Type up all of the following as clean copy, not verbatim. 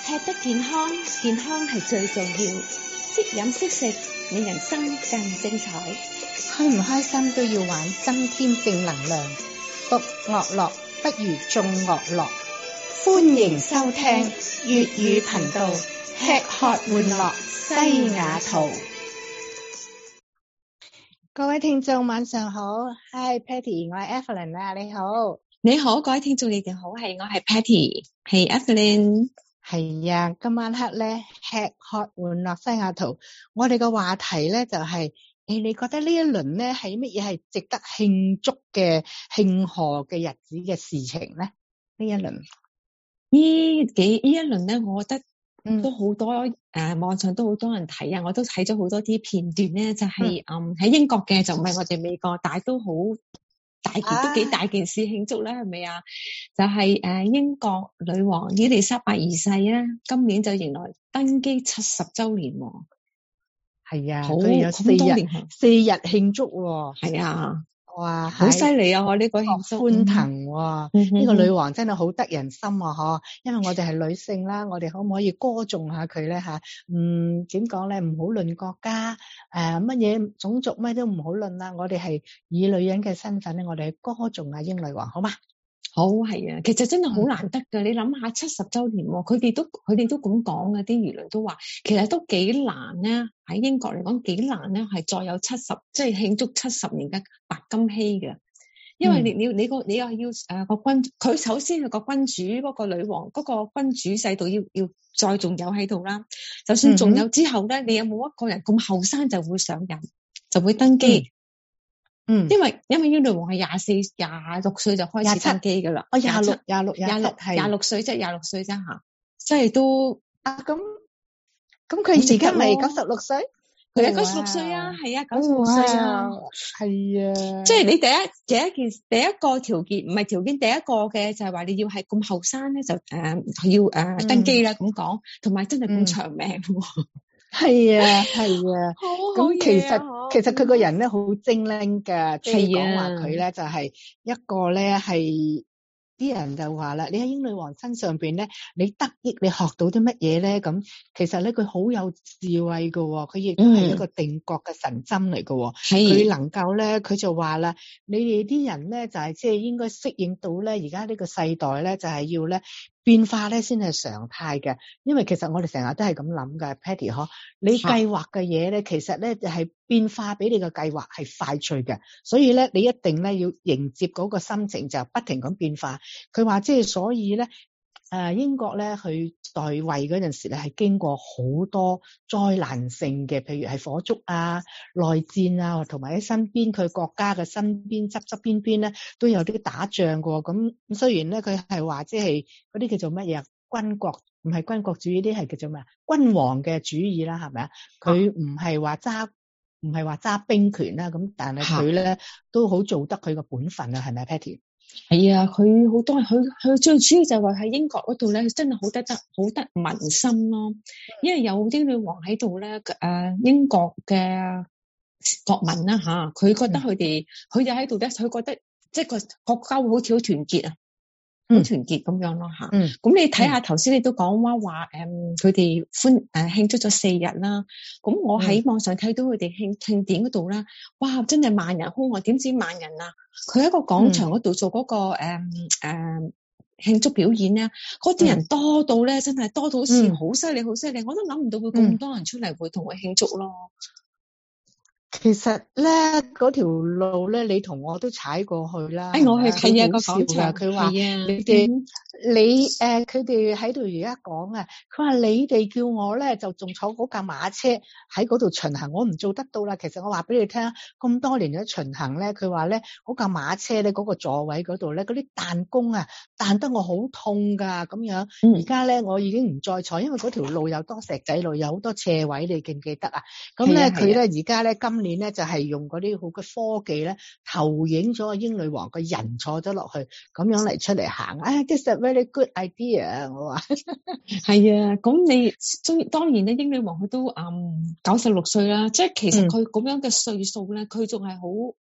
吃得健康，健康係最重要。識飲識食，令人生更精彩。 開唔開心都要玩，增添正能量。獨樂樂不如眾樂樂。歡迎收聽粵語頻道，吃喝玩樂西雅圖。各位聽眾晚上好 ，Hi Patty， 我係 Evelyn 啊，你好。 你好，各位聽眾你哋好，我係 Patty， 係 Evelyn。 係啊，今晚黑咧吃喝玩樂西雅圖，我哋個話題咧就係、你覺得呢一輪咧係乜嘢係值得慶祝嘅慶賀嘅日子嘅事情咧？呢一輪呢一輪咧，我覺得都好多網上都好多人睇啊，我都睇咗好多啲片段咧，就係喺英國嘅，就唔係我哋美國，但係都好大件，都幾大件事慶祝啦，係咪啊？就係英國女王伊麗莎白二世啊，今年就迎來登基70週年喎。係啊，佢有4日慶祝喎。係啊，哇，好犀利啊！我呢個慶祝歡騰喎，呢個女王真係好得人心啊！嗬，因為我哋係女性啦，我哋可唔可以歌頌下佢咧吓？點講咧？唔好論國家乜嘢種族乜都唔好論啦，我哋係以女人嘅身份咧，我哋去歌頌下英女王，好嘛？好，係啊，其實真係好難得㗎。你諗下70週年喎，佢哋都咁講嘅，啲輿論都話其實都幾難咧。喺英國嚟講幾難咧，係再有即係慶祝70年嘅白金禧嘅。因為你又要個君，佢首先係個君主嗰個女王嗰個君主制度要再仲有喺度啦。就算仲有之後咧，你有冇一個人咁後生就會上任就會登基？因為英女王係26歲就開始登基噶啦。26歲啫，26歲啫吓，即係都咁佢而家咪96歲？佢而家96歲啊，係啊，96歲啊，係啊。即係你第一個條件，唔係條件，第一個嘅就係話你要係咁後生咧，就要登基啦咁講，同埋真係咁長命。係啊，係啊。咁其實佢個人咧好精靈㗎，即係講話佢咧就係一個咧係啲人就話啦，你喺英女王身上邊咧，你得益你學到啲乜嘢咧？咁其實咧佢好有智慧㗎喎，佢亦都係一個定國嘅神針嚟㗎喎。佢能夠咧，佢就話啦，你哋啲人咧就係即係應該適應到咧，而家呢個世代咧就係要咧變化咧先係常態嘅。因為其實我哋成日都係咁諗㗎 Patty 嗬，你計劃嘅嘢咧，其實咧就係變化比你嘅計劃係快脆嘅，所以咧你一定咧要迎接嗰個心情，就不停咁變化。佢話即係所以咧，英國咧佢代位嗰陣時咧係經過好多災難性嘅，譬如係火燭啊、內戰啊，同埋喺身邊佢國家嘅身邊側邊咧都有啲打仗㗎。咁雖然咧佢係話即係嗰啲叫做乜嘢軍國，唔係軍國主義，啲係叫做咩君王嘅主義啦，係咪啊？佢唔係話揸兵權啦，咁但係佢咧都好做得佢個本分啊，係咪 Patty？係啊，佢好多佢最主要就係話喺英國嗰度咧，真係好得民心咯。因為有啲女王喺度咧，英國嘅國民啦吓，佢覺得佢就喺度咧，佢覺得即係個國家會好似好團結啊。好團結咁樣咯吓，咁你睇下頭先你都講話佢哋慶祝咗4日啦，咁我喺網上睇到佢哋慶典嗰度啦，哇真係萬人空啊！點知萬人啊？佢喺個廣場嗰度做嗰個慶祝表演咧，嗰啲人多到咧，真係多到好似好犀利，好犀利，我都諗唔到會咁多人出嚟會同佢慶祝咯。其實咧，嗰條路咧，你同我都踩過去啦。我去睇個廣場，佢話佢哋喺度而家講啊，佢話你哋叫我咧就仲坐嗰架馬車喺嗰度巡行，我唔做得到啦。其實我話俾你聽，咁多年嘅巡行咧，佢話咧嗰架馬車咧嗰個座位嗰度咧嗰啲彈弓啊彈得我好痛噶咁樣。而家咧我已經唔再坐，因為嗰條路有多石仔路，有好多斜位，你記唔記得啊？咁咧佢咧而家咧今年咧就係用嗰啲好嘅科技咧，投影咗英女王個人坐咗落去，咁樣嚟出嚟行。This is a very good idea。我話係啊，咁當然咧，英女王佢都96歲啦，即係其實佢咁樣嘅歲數咧，佢仲係好，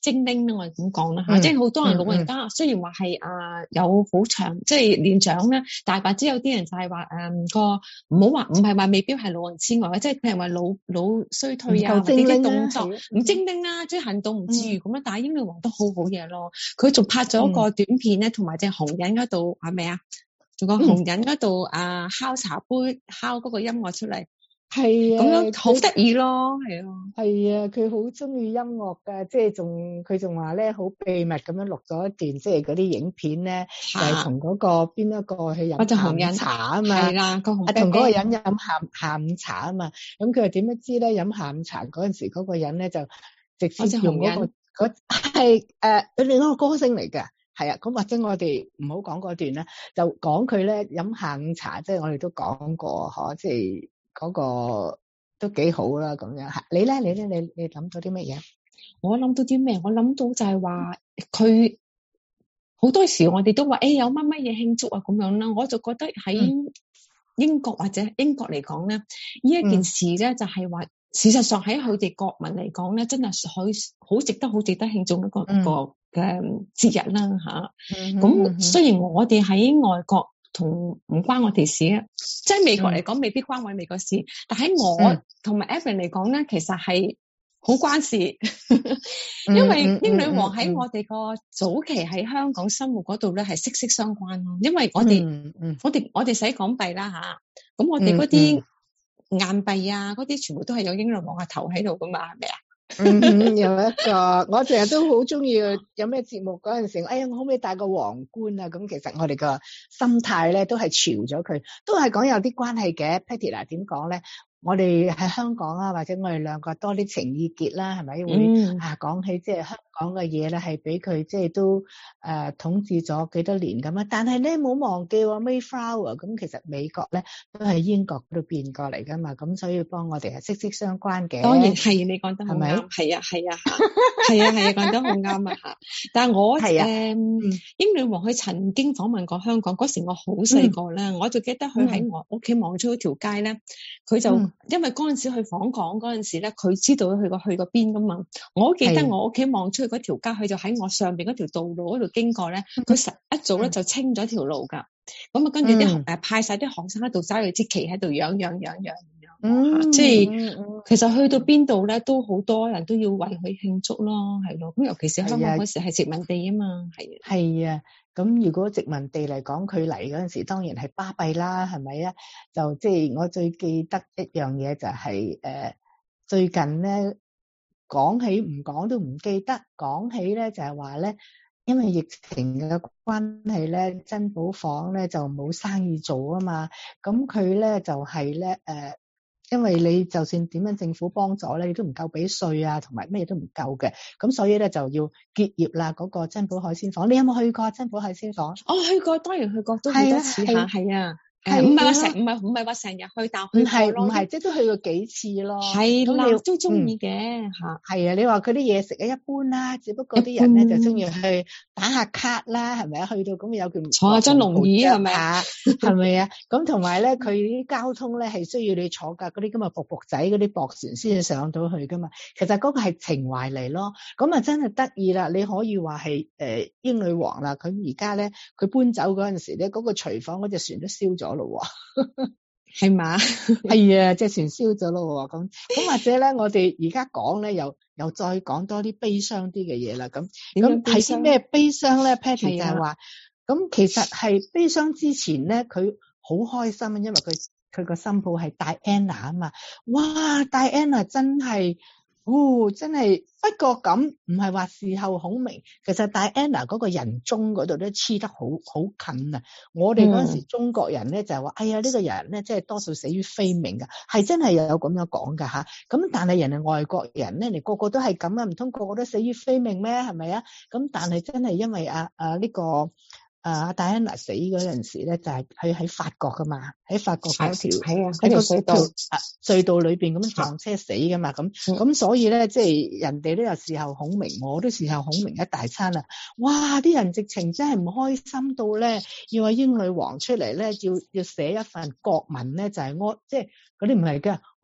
精靈啦，我哋咁講啦嚇，即係好多人老人家雖然話係有好長，即係年長咧，但係或者有啲人就係話唔好話唔係話未必係老人痴呆，即係譬如話老衰退啊，或者啲動作唔精靈啦，即係行動唔自如咁樣。但係英女王都好好嘢咯，佢仲拍咗個短片咧，同埋隻紅人嗰度係咪啊？仲個紅人嗰度敲茶杯敲嗰個音樂出嚟。係啊，咁樣好得意咯，係啊， 係啊，佢好中意音樂噶，即係佢仲話咧好秘密咁樣錄咗一段，即係嗰啲影片咧，就係同嗰個邊一個去飲下午茶啊嘛，係啦，同嗰個人飲下午茶啊嘛，咁佢又點樣知咧？飲下午茶嗰陣時，嗰個人咧就直接用嗰個係另一個歌星嚟嘅。係啊，咁或者我哋唔好講嗰段啦，就講佢咧飲下午茶，即係我哋都講過嗬，即係。嗰個都幾好啦，咁樣嚇。你咧，你諗到啲乜嘢？ 我諗到啲咩？我諗到就係話佢好多時我哋都話有乜嘢慶祝啊咁樣啦。我就覺得喺英國或者英國嚟講咧，呢一件事咧就係話，事實上喺佢哋國民嚟講咧，真係好值得慶祝一個嘅節日啦嚇。咁雖然我哋喺外國，同唔關我哋事啊，即係美國嚟講未必關我哋美國事，但喺我同埋 Evan 嚟講咧，其實係好關事，因為英女王喺我哋個早期喺香港生活嗰度咧係息息相關咯，因為我哋使港幣啦吓，咁我哋嗰啲硬幣啊，嗰啲全部都係有英女王嘅頭喺度噶嘛，係咪啊？ 有一個，我成日都好中意有咩節目嗰陣時，我可唔可以戴個皇冠啊？咁其實我哋個心態咧都係朝咗佢，都係講有啲關係嘅。Patty 嗱，點講咧？我哋喺香港啊，或者我哋兩個多啲情意結啦，係咪會講起即係香港嘅嘢咧，係俾佢即係都統治咗幾多年咁啊？但係咧冇忘記喎 Mayflower，咁其實美國咧都係英國嗰度變過嚟噶嘛，咁所以幫我哋係息息相關嘅。 當然係，你講得好啱，係啊，講得好啱啊嚇！但係我英女王佢曾經訪問過香港嗰時，我好細個咧，我就記得佢喺我屋企望出嗰條街咧，佢就因為嗰陣時去訪港嗰陣時咧，佢知道佢去過邊噶嘛。我記得我屋企望出去嗰條街，佢就喺我上邊嗰條道路嗰度經過咧，佢一早咧就清咗條路㗎。咁啊，跟住啲派晒啲學生喺度揸住支旗喺度揚。即係其實去到邊度咧，都好多人都要為佢慶祝咯，係咯。咁尤其是香港嗰時係殖民地啊嘛， 係啊。咁如果殖民地嚟講，佢嚟嗰陣時當然係巴閉啦，係咪啊？就即係我最記得一樣嘢就係最近咧講起唔講都唔記得，講起咧就係話咧，因為疫情嘅關係咧，珍寶舫咧就冇生意做啊嘛，咁佢咧就係咧因為你就算點樣政府幫助咧，你都唔夠俾稅啊，同埋乜嘢都唔夠嘅，咁所以咧就要結業啦。嗰個珍寶海鮮舫，你有冇去過珍寶海鮮舫？ 去過，當然去過，都幾多次下，係啊。唔係話成日去，但去過唔係，即係都去過幾次咯。 係啦，都中意嘅嚇。 係啊，你話佢啲嘢食一般啦，只不過啲人咧就中意去打下卡啦，係咪啊？去到咁有件坐下張龍椅係咪啊？ 係咪啊？咁同埋咧，佢啲交通咧係需要你坐架嗰啲咁嘅駁仔嗰啲駁船先至上到去噶嘛。其實嗰個係情懷嚟咯。咁啊真係得意啦！你可以話係英女王啦，佢而家咧佢搬走嗰陣時咧，嗰個廚房嗰隻船都燒咗。 係嘛？ 係啊，隻船燒咗咯。咁或者咧，我哋而家講咧，又再講多啲悲傷啲嘅嘢啦。咁係啲咩悲傷咧 ？Patty 就係話，咁其實係悲傷之前咧，佢好開心，因為佢個新抱係戴安娜啊嘛。哇，戴安娜真係。真係，不過咁唔係話事後孔明，其實戴安娜嗰個人中嗰度咧黐得好近啊！我哋嗰陣時中國人咧就係話，哎呀呢個人咧即係多數死於非命噶，係真係有咁樣講噶吓。咁但係人哋外國人咧，你個個都係咁啊，唔通個個都死於非命咩？係咪啊？咁但係真係因為呢個。戴安娜死嗰陣時咧，就係佢喺法國噶嘛，喺法國嗰條喺個隧道裏邊咁樣撞車死噶嘛，咁所以咧，即係人哋都有事後孔明，我都事後孔明一大餐啦。哇！啲人直情真係唔開心到咧，要話英女王出嚟咧，要寫一份國文咧，就係即係嗰啲唔係嘅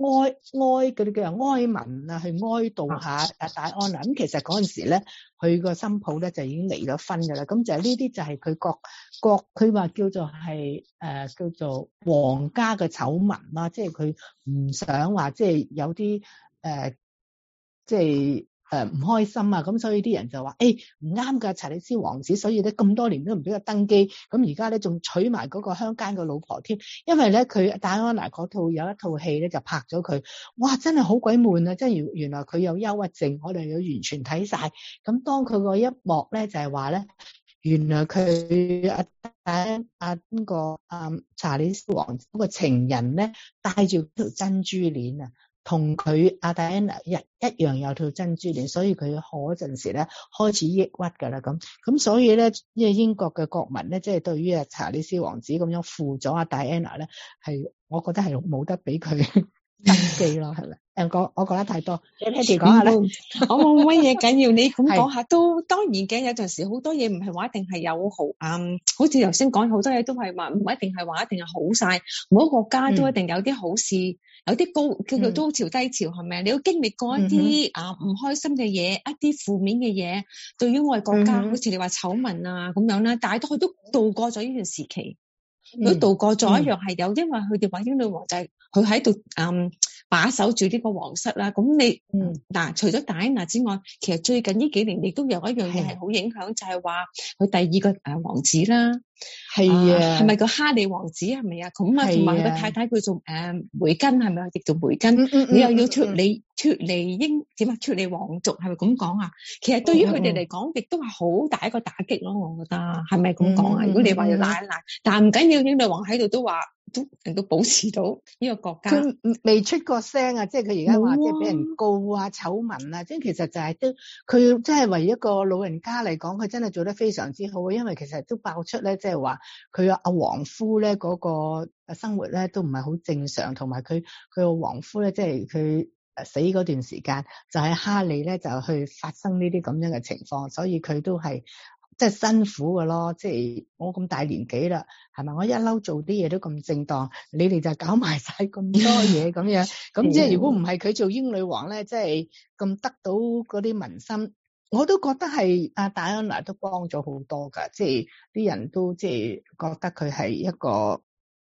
哀嗰啲叫做哀文啊，去哀悼下阿戴安娜。咁其實嗰陣時咧，佢個新抱咧就已經離咗婚㗎啦。咁就呢啲就係佢佢話叫做係叫做皇家嘅醜聞啦，即係佢唔想話即係有啲即係唔開心啊，咁所以啲人就話唔啱㗎，查理斯王子，所以咧咁多年都唔俾佢登基，咁而家咧仲娶埋嗰個鄉間嘅老婆添，因為咧佢戴安娜嗰套有一套戲咧就拍咗佢，哇真係好鬼悶啊！即係原來佢有憂鬱症，我哋要完全睇晒。咁當佢個一幕咧就係話咧，原來佢邊個查理斯王子嗰個情人咧帶住條珍珠鏈啊，同佢阿戴安娜一樣有條珍珠鏈，所以佢嗰陣時咧開始抑鬱㗎啦咁所以咧，因為英國嘅國民咧，即係對於阿查理斯王子咁樣負咗阿戴安娜咧，係我覺得係冇得俾佢登基咯，係咪？我講得太多，你 Patty 講下咧。 我冇乜嘢緊要，你咁講下都當然嘅。有陣時好多嘢唔係話一定係有好好似頭先講好多嘢都係話唔一定係話一定係好晒，每個國家都一定有啲好事，有啲高叫做高潮低潮，係咪？你要經歷過一啲唔開心嘅嘢，一啲負面嘅嘢，對於我哋國家，好似你話醜聞啊咁樣啦，但係佢都度過咗呢段時期，佢度過咗一樣係有，因為佢哋話英女王就係佢喺度把守住呢個皇室啦，咁你嗱，除咗戴安娜之外，其實最近呢幾年亦都有一樣嘢係好影響，就係話佢第二個王子啦，係啊，係咪個哈利王子係咪啊？咁啊，同埋佢個太太叫做梅根係咪啊？亦做梅根，你又要脫離脫離皇族係咪咁講啊？其實對於佢哋嚟講，亦都係好大一個打擊咯，我覺得係咪咁講啊？如果你話要賴一賴，但係唔緊要，英女王喺度都話。都能夠保持到呢個國家， 佢未出過聲啊！即係佢而家話即係俾人告啊、醜聞啊，即係其實就係都佢真係為一個老人家嚟講，佢真係做得非常之好。因為其實都爆出咧，即係話佢阿皇夫咧嗰個生活咧都唔係好正常，同埋佢個皇夫咧即係佢死嗰段時間，就喺哈利咧就去發生呢啲咁樣嘅情況，所以佢都係。即係辛苦嘅咯，即係我咁大年紀啦，係咪？我一嬲做啲嘢都咁正當，你哋就搞埋晒咁多嘢咁樣，咁即係如果唔係佢做英女王咧，即係咁得到嗰啲民心，我都覺得係阿戴安娜都幫咗好多㗎，即係啲人都即係覺得佢係一個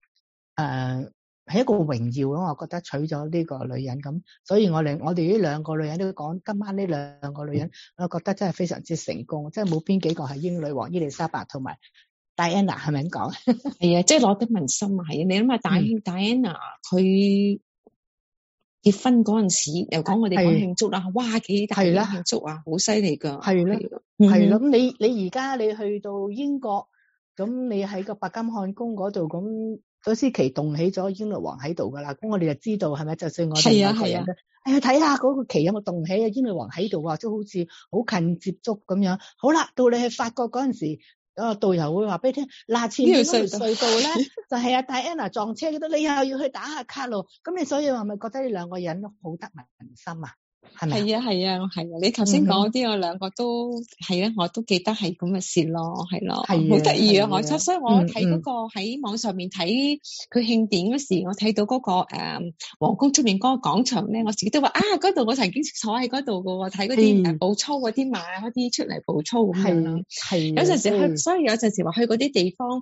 係一個榮耀咯，我覺得娶咗呢個女人咁，所以我哋呢兩個女人都講，今晚呢兩個女人，我覺得真係非常之成功，即係冇邊幾個係英女王伊麗莎白同埋戴安娜，係咪咁講？ 係啊，即係攞得民心啊！係啊，你諗下戴安娜佢結婚嗰陣時，又講我哋講慶祝啦，哇幾大嘅慶祝啊，好犀利㗎， 係啦，係啦，咁你而家你去到英國，咁你喺個白金漢宮嗰度咁。嗰時期動起咗英女王喺度噶啦，咁我哋就知道係咪？就算我哋外國人咧，睇下嗰個旗有冇動起啊？英女王喺度啊，都好似好近接觸咁樣。好啦，到你去法國嗰陣時，導遊會話俾你聽，嗱前面嗰條隧道咧，就係阿戴安娜撞車嗰度，你又要去打下卡路。咁你所以話咪覺得呢兩個人都好得民心啊？係咪？ 係啊！你頭先講啲我兩個都係啊，我都記得係咁嘅事咯，係咯，好得意啊！所以我睇嗰個喺網上面睇佢慶典嗰時，我睇到嗰個皇宮出面嗰個廣場咧，我自己都話嗰度我曾經坐喺嗰度噶喎，睇嗰啲步操嗰啲馬嗰啲出嚟步操咁樣咯。係有陣時去，所以有陣時話去嗰啲地方，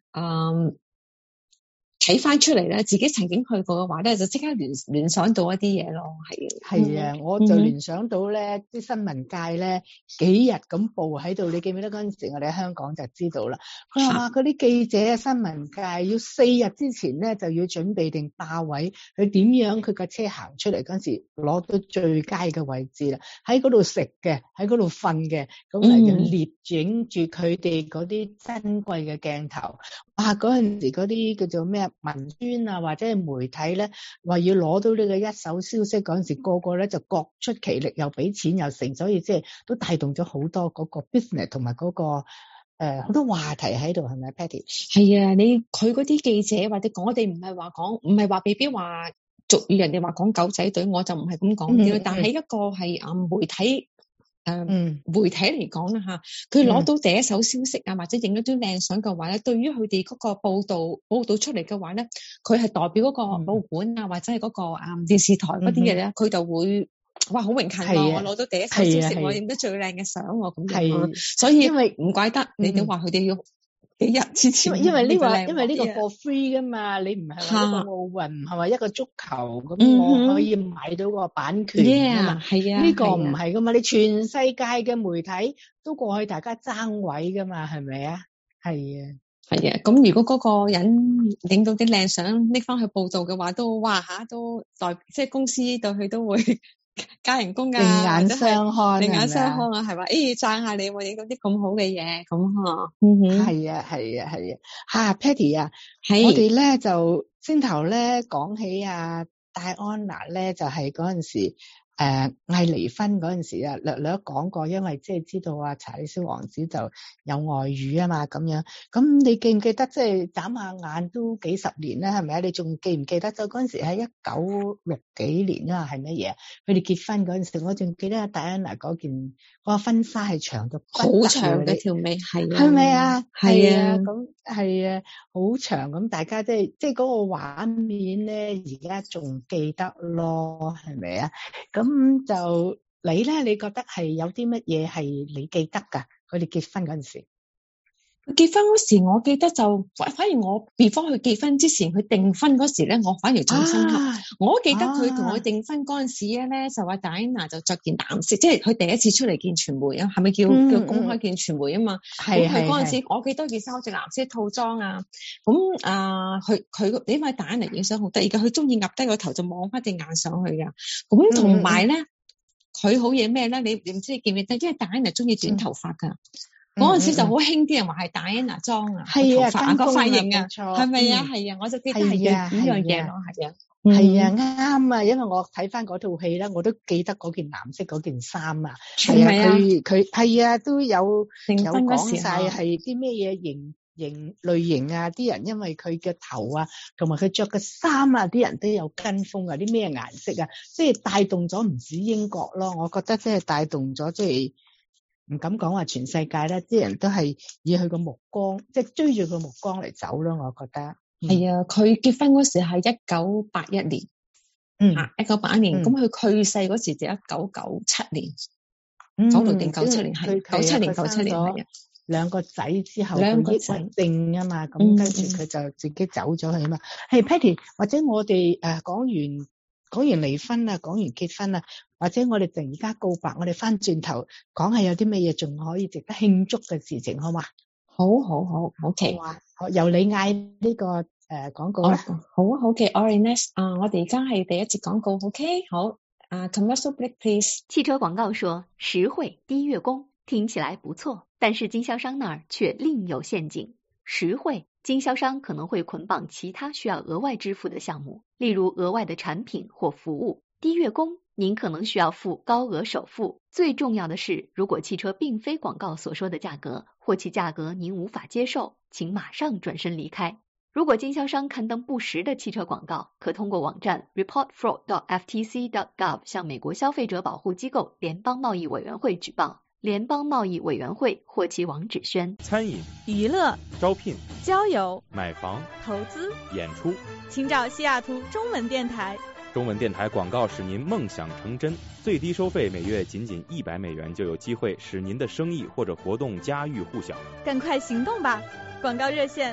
睇翻出嚟咧，自己曾經去過嘅話咧，就即刻聯想到一啲嘢咯， 係啊，我就聯想到咧，啲新聞界咧幾日咁報喺度，你記唔記得嗰陣時我哋喺香港就知道啦。佢話嗰啲記者啊，新聞界要4日之前咧就要準備定霸位，佢點樣佢架車行出嚟嗰陣時攞到最佳嘅位置啦，喺嗰度食嘅，喺嗰度瞓嘅，咁嚟就列影住佢哋嗰啲珍貴嘅鏡頭。嗰陣時嗰啲叫做咩文宣啊，或者係媒體咧，話要攞到呢個一手消息嗰陣時，個個咧就各出奇力，又俾錢又成，所以即係都帶動咗好多嗰個 business 同埋嗰個好多話題喺度，係咪 Patty？ 係啊，佢嗰啲記者或者我哋唔係話未必話俗語人哋話講狗仔隊，我就唔係咁講嘅，但係一個係媒體媒體嚟講啦嚇，佢攞到第一手消息啊，或者影咗啲靚相嘅話咧，對於佢哋嗰個報導出嚟嘅話咧，佢係代表嗰個報館啊，或者係嗰個電視台嗰啲嘢咧，佢就會哇好榮幸喎，我攞到第一手消息，我影得最靚嘅相喎，咁樣，所以因為唔怪得你哋話佢哋要幾日之前， 因為呢個 for free 噶嘛，你唔係話呢個奧運係咪一個足球咁，我可以買到個版權啊嘛，係啊，呢個唔係噶嘛，你全世界嘅媒體都過去大家爭位噶嘛，係咪啊？係啊， 係啊，咁如果嗰個人影到啲靚相拎翻去報道嘅話，都哇嚇都即係公司對佢都會加人工㗎， 另眼相看， 另眼相看啊，係嘛？讚下你喎，影到啲咁好嘅嘢，咁嚇， 係啊，係啊，係啊，Patty 啊，我哋咧就先頭咧講起戴安娜咧，就係嗰陣時嗌離婚嗰陣時啊，略略講過，因為即係知道查理斯王子就有外遇啊嘛，咁樣。咁你記唔記得即係眨下眼都幾十年啦，係咪啊？你仲記唔記得就嗰陣時喺1960幾年啊，係乜嘢？佢哋結婚嗰陣時，我仲記得戴安娜嗰個婚紗係長到好長嘅條尾，係啊， 係咪啊？ 係啊， 咁係啊，好長咁，大家即係嗰個畫面咧，而家仲記得咯，係咪啊？咁就你咧，你覺得係有啲乜嘢係你記得㗎？佢哋結婚嗰陣時， 結婚嗰時，我記得就反而我 before 佢結婚之前，佢訂婚嗰時咧，我反而仲深刻。我記得佢同我訂婚嗰陣時咧，就話戴安娜就着件藍色，即係佢第一次出嚟見傳媒啊，係咪叫公開見傳媒啊嘛？咁佢嗰陣時，我記得件衫好似藍色套裝啊。咁佢因為戴安娜影相好得意㗎，佢中意岌低個頭就望翻隻眼上去㗎。咁同埋咧，佢好嘢咩咧？你唔知你記唔記得？因為戴安娜中意短頭髮㗎。嗰陣時就好興啲人話係戴安娜妝啊，頭髮個髮型啊，係咪啊？係啊，我就記得係呢樣嘢咯，係啊， 係啊，啱啊，因為我睇翻嗰套戲咧，我都記得嗰件藍色嗰件衫啊，係啊，佢係啊，都有講晒係啲咩嘢型類型啊，啲人因為佢嘅頭啊，同埋佢着嘅衫啊，啲人都有跟風啊，啲咩顏色啊，即係帶動咗唔止英國咯，我覺得即係帶動咗即係。唔敢講話全世界咧，啲人都係以佢個目光，即係追住佢目光嚟走咯。我覺得係啊，佢結婚嗰時係1981年，1981年，咁佢去世嗰時就1997年，96定97年係97年係啊， 兩個仔之後佢抑鬱症啊嘛，咁跟住佢就自己走咗去啊嘛。係 Patty，或者我哋講完離婚啊，講完結婚啊，或者我哋突然間告白，我哋翻轉頭講下有啲咩嘢仲可以值得慶祝嘅事情，好嘛？ 好 OK， 好，由你嗌呢個廣告啦。 好 OK，Orange， 我哋而家係第一節廣告 ，OK， 好，commercial break please。 汽車廣告說實惠低月供，聽起來不錯，但是經銷商那兒卻另有陷阱。實惠，經銷商可能會捆綁其他需要額外支付的項目，例如額外的產品或服務。低月供，您可能需要付高額首付。最重要的是，如果汽車並非廣告所說的價格，或其價格您無法接受，請馬上轉身離開。如果經銷商刊登不實的汽車廣告，可通過網站 reportfraud.ftc.gov 向美國消費者保護機構聯邦貿易委員會舉報。聯邦貿易委員會或其網址宣餐飲、 娛樂、 招聘、 交友、 買房、 投資、 演出， 請找西雅圖中文電台。 中文電台廣告使您夢想成真，最低收費每月僅100美元，就有機會使您的生意或者活動家喻戶曉。 趕快行動吧！廣告熱線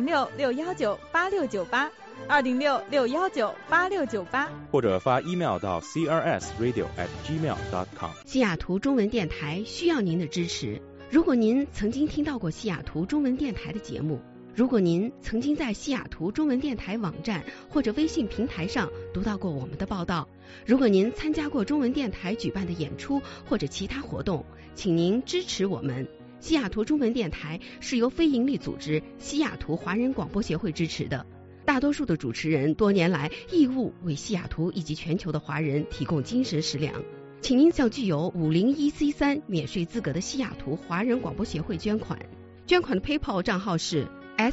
206-619-8698，206-619-8698， 或者發 email 到 crsradio@gmail.com。 西雅圖中文電台需要您的支持。如果您曾經聽到過西雅圖中文電台的節目，如果您曾經在西雅圖中文電台網站或者微信平台上讀到過我們的報道，如果您參加過中文電台舉辦的演出或者其他活動，請您支持我們。西雅圖中文電台是由非營利組織西雅圖華人廣播協會支持的，大多數的主持人多年來義務為西雅圖以及全球的華人提供精神食糧。請您向具有501C3免稅資格的西雅圖華人廣播協會捐款，捐款的 PayPal 賬號是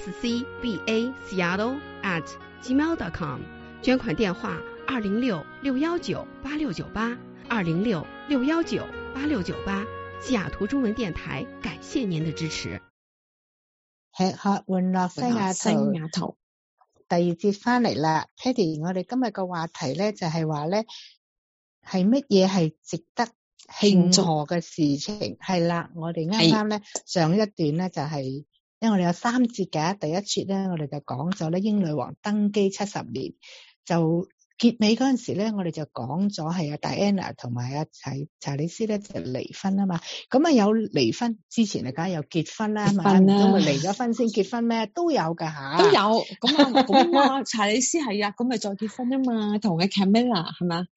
scbaseattle@gmail.com， 捐款電話206-619-8698，206-619-8698。 8698，西雅圖中文電台，感謝您的支持。 吃喝玩樂西雅圖第二節翻嚟啦 ，Patty， 我哋今日個話題咧就係話咧係乜嘢係值得慶賀嘅事情？係啦，我哋啱啱咧上一段咧就係、因為我哋有3節嘅，第一節咧我哋就講咗咧英女王登基70年，就結尾嗰陣時咧我哋就講咗係阿 Diana 同埋阿查理斯咧就離婚啊嘛，咁啊有離婚之前啊梗係有結婚啦，咪都咪離咗婚先結婚咩？都有㗎吓， 都有咁啊查理斯係啊，咁咪再結婚啊嘛，同嘅 Camilla 係嘛？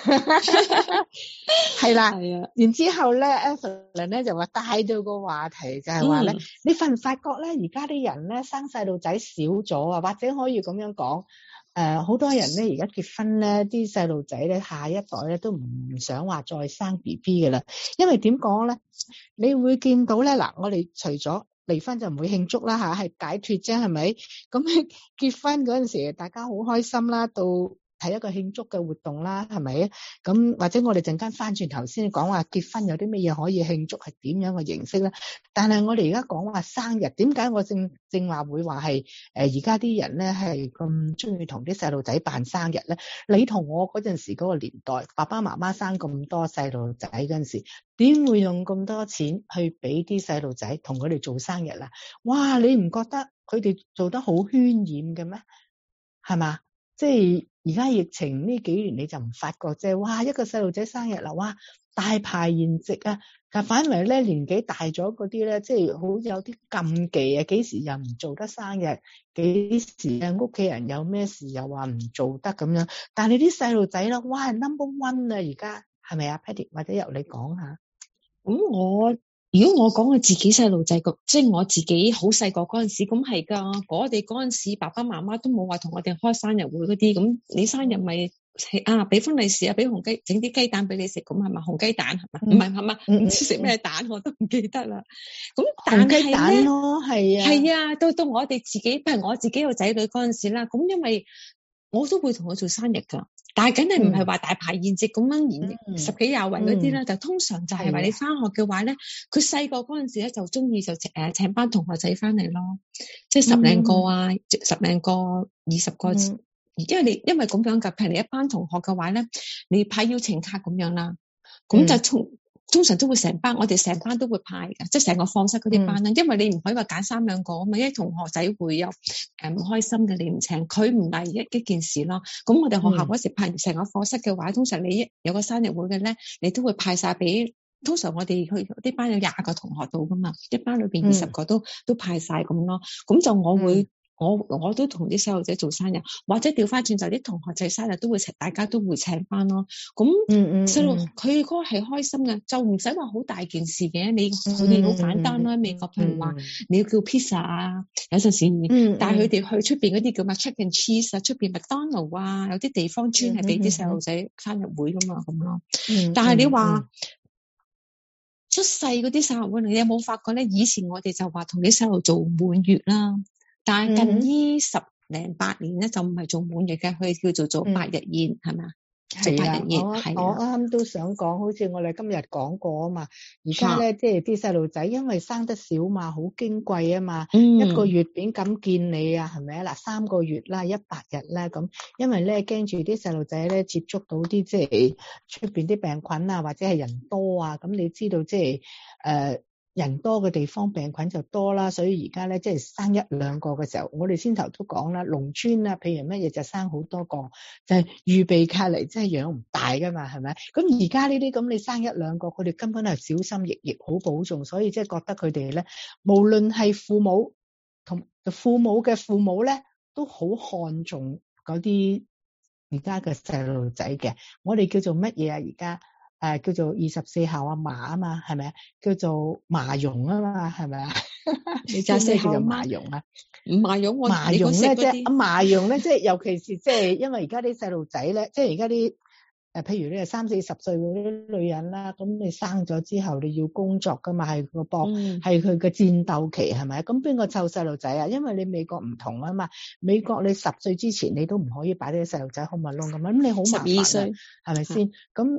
係啦， 係啊， 然之後咧 Evelyn 咧就話帶到個話題就係話咧，你發唔發覺咧而家啲人咧生細路仔少咗啊？或者可以咁樣講。好多人咧而家結婚咧，啲細路仔咧下一代咧都唔想話再生 BB 嘅啦，因為點講咧？你會見到咧嗱，我哋除咗離婚就唔會慶祝啦嚇，係解脫啫，係咪？咁結婚嗰陣時，大家好開心啦，到係一個慶祝嘅活動啦，係咪？咁或者我哋陣間翻轉頭先講話結婚有啲乜嘢可以慶祝，係點樣嘅形式咧？但係我哋而家講話生日，點解我正話會話係而家啲人咧係咁中意同啲細路仔辦生日咧？你同我嗰陣時嗰個年代，爸爸媽媽生咁多細路仔嗰陣時，點會用咁多錢去俾啲細路仔同佢哋做生日啦？哇！你唔覺得佢哋做得好渲染嘅咩？係嘛？即係而家疫情呢幾年你就唔發覺啫，哇！一個細路仔生日啦，哇！大排筵席啊，但反為咧年紀大咗嗰啲咧，即係好有啲禁忌啊，幾時又唔做得生日，幾時啊屋企人有咩事又話唔做得咁樣。但係你啲細路仔啦，哇 number one 啊，而家係咪啊 Patty？ 或者由你講下。 咁如果我講我自己細路仔個，即係我自己好細個嗰陣時，咁係㗎。我哋嗰陣時爸爸媽媽都冇話同我哋開生日會嗰啲，咁你生日咪俾封利是啊，俾紅雞，整啲雞蛋俾你食，咁係咪紅雞蛋係咪？唔係嘛？唔知食咩蛋我都唔記得啦。咁紅雞蛋咯，係啊， 係啊，到我哋自己，譬如我自己有仔女嗰陣時啦，咁因為我都會同佢做生日㗎。但係梗係唔係話大排宴席咁樣宴10幾20圍嗰啲啦，就通常就係話你翻學嘅話咧，佢細個嗰陣時咧就中意就請班同學仔翻嚟咯，即係10零個啊，10零個、20個，因為咁樣㗎，譬如你一班同學嘅話咧，你派邀請卡咁樣啦，咁就通常都會成班，我哋成班都會派㗎，即係成個課室嗰啲班啦，因為你唔可以話揀3兩個啊嘛，因為同學仔會有唔開心嘅，你唔請佢唔係一件事咯。咁我哋學校嗰時派完成個課室嘅話，通常你有個生日會嘅咧，你都會派晒俾，通常我哋去啲班有20個同學到噶嘛，一班裏邊20個都派晒咁咯。咁就我會。我都同啲細路仔做生日，或者調翻轉就啲同學仔生日都會大家都會請翻咯。咁細路佢嗰個係開心嘅，就唔使話好大件事嘅。佢哋好簡單啦。美國譬如話你要叫 pizza 啊，有陣時帶佢哋去出邊嗰啲叫乜 Chuck and Cheese 啊，出邊麥當勞啊，有啲地方專係俾啲細路仔生日會噶嘛咁咯。但係你話出世嗰啲生日會，你有冇發覺咧？以前我哋就話同啲細路做滿月啦。但係近呢10零8年咧，就唔係做滿月嘅，佢叫做8日宴，係咪啊？ 係啊，我啱啱都想講，好似我哋今日講過啊嘛。而家咧，即係啲細路仔，因為生得少嘛，好矜貴啊嘛。1個月點敢見你啊？係咪啊？嗱，3個月啦，100日啦，咁因為咧驚住啲細路仔咧接觸到啲即係出邊啲病菌啊，或者係人多啊。咁你知道即係人多嘅地方病菌就多啦，所以而家咧即係生1兩個嘅時候，我哋先頭都講啦，農村啊，譬如乜嘢就生好多個，就係預備隔離，即係養唔大噶嘛，係咪？咁而家呢啲咁你生1兩個，佢哋根本係小心翼翼，好保重，所以即係覺得佢哋咧，無論係父母同父母嘅父母咧，都好看重嗰啲而家嘅細路仔嘅。我哋叫做乜嘢啊？而家？叫做24孝阿嫲啊嘛，係咪啊？叫做麻蓉啊嘛，係咪啊？你知咩叫做麻蓉啊？ 麻蓉咧，即係麻蓉咧，即係尤其是即係因為而家啲細路仔咧，即係而家啲譬如你係30、40歲嗰啲女人啦，咁你生咗之後你要工作噶嘛，係佢嘅戰鬥期係咪？咁邊個湊細路仔啊？因為你美國唔同啊嘛，美國你10歲之前你都唔可以擺啲細路仔 home alone咁，咁你好麻煩啊，係咪先？咁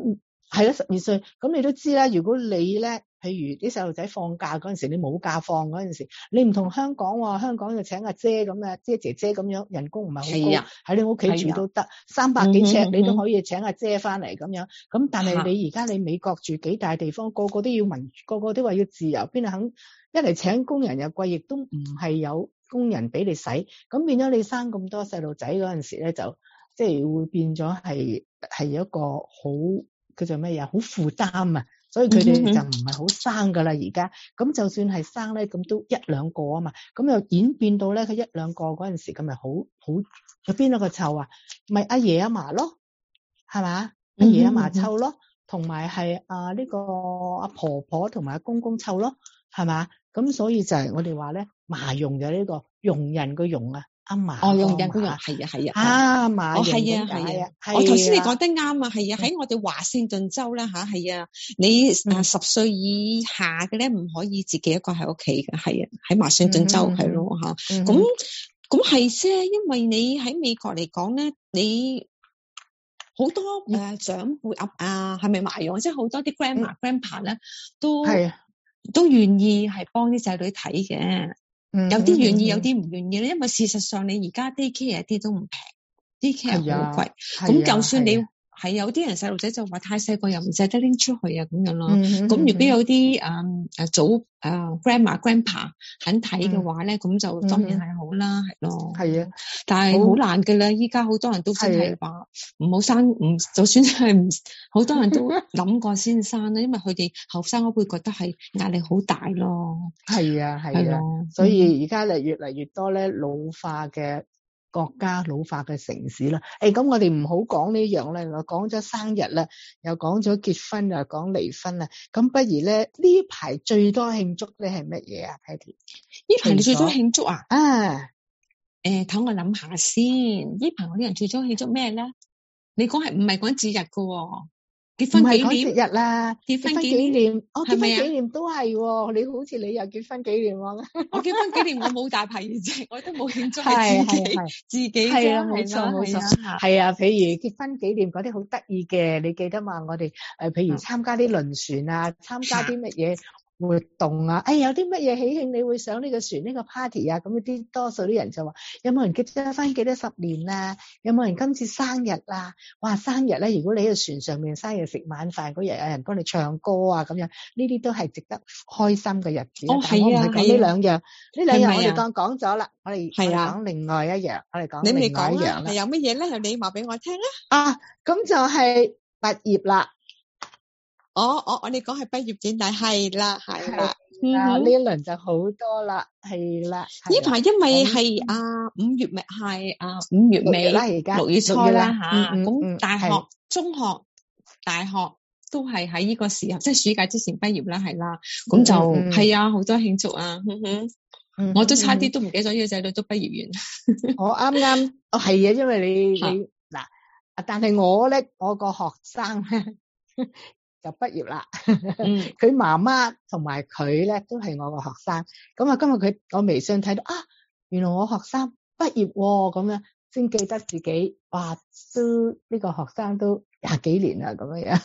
係啦，12歲，咁你都知啦。如果你咧，譬如啲細路仔放假嗰陣時，你冇假放嗰陣時，你唔同香港喎，香港就請阿姐咁啊，姐姐咁樣，人工唔係好高，喺你屋企住都得，300幾尺你都可以請阿姐翻嚟咁樣。咁但係你而家你美國住幾大地方，個個都要民主，個個都話要自由，邊度肯？一嚟請工人又貴，亦都唔係有工人俾你使，咁變咗你生咁多細路仔嗰陣時咧，就即係會變咗係一個好叫做咩嘢，好負擔啊！所以佢哋就唔係好生噶啦，而家咁就算係生咧，咁都1、2個啊嘛，咁又演變到咧，佢1、2個嗰陣時咁咪好有邊一個湊啊？咪阿爺阿嫲咯，係嘛？阿爺阿嫲湊咯，同埋係呢個阿婆婆同埋阿公公湊咯，係嘛？咁所以就係我哋話咧，麻蓉就呢個容人個容啊。阿嫲用人嗰樣係啊， 麻蓉係啊，我頭先你講得啱啊，係啊，喺我哋華盛頓州啦吓，係啊，你10歲以下嘅咧唔可以自己一個喺屋企嘅，係啊，喺華盛頓州係咯吓，咁係啫，因為你喺美國嚟講咧，你好多長輩係咪麻蓉，即係好多啲 grandma、grandpa 咧都願意係幫啲仔女睇嘅。有啲願意，有啲唔願意咧，因為事實上你而家 daycare 啲都唔平，daycare 好貴，咁就算你係有啲人細路仔就話太細個又唔捨得拎出去啊咁樣咯，咁如果有啲早grandma grandpa 肯睇嘅話咧，咁就當然係好啦，係咯，係啊，但係好難㗎啦，依家好多人都真係話唔好生，就算係好多人都諗過先生啦，因為佢哋後生嗰輩覺得係壓力好大咯， 係啊，所以而家越嚟越多咧老化嘅國家，老化嘅城市啦。咁我哋唔好講呢樣啦，我講咗生日啦，又講咗結婚，又講離婚啦。咁不如咧呢排最多慶祝咧係乜嘢啊 Patty？ 呢排你最多慶祝啊？ 等我諗下先。呢排我啲人最多慶祝咩咧？你講係唔係講節日噶？結婚紀念節日啦，結婚紀念，結婚紀念都係喎。你好似你又結婚紀念喎。 我結婚紀念我冇大排筵，我都冇慶祝，係自己啫， 係啊，冇錯，係啊。譬如結婚紀念嗰啲好得意嘅，你記得嘛？我哋譬如參加啲輪船啊，參加啲乜嘢活動啊，有啲乜嘢喜慶你會上呢個船呢個 party 啊？咁啲多數啲人就話有冇人結咗婚幾多10年啊？有冇人今次生日啊？哇，生日咧，如果你喺個船上面生日食晚飯嗰日有人幫你唱歌啊，咁樣呢啲都係值得開心嘅日子。係啊，講呢兩樣，呢兩樣我哋當講咗啦，我哋講另外一樣，我哋講另外一樣啦。 有乜嘢咧？由你話俾我聽啊！ 咁就係畢業啦。 我哋講係畢業典禮，係啦， 呢一輪就好多啦，係啦。 呢排因為係5月咪係5月尾啦，而家6月初啦吓，咁大學、中學、大學都係喺呢個時候，即係暑假之前畢業啦，係啦，咁就係啊，好多慶祝啊，我都差啲都唔記得咗呢個仔女都畢業完。 我啱啱係啊，因為你嗱，但係我咧，我個學生咧。就畢業啦，佢媽媽同埋佢咧都係我個學生，咁啊今日我微信睇到原來我學生畢業咁樣，先記得自己哇都呢個學生都20幾年啦咁樣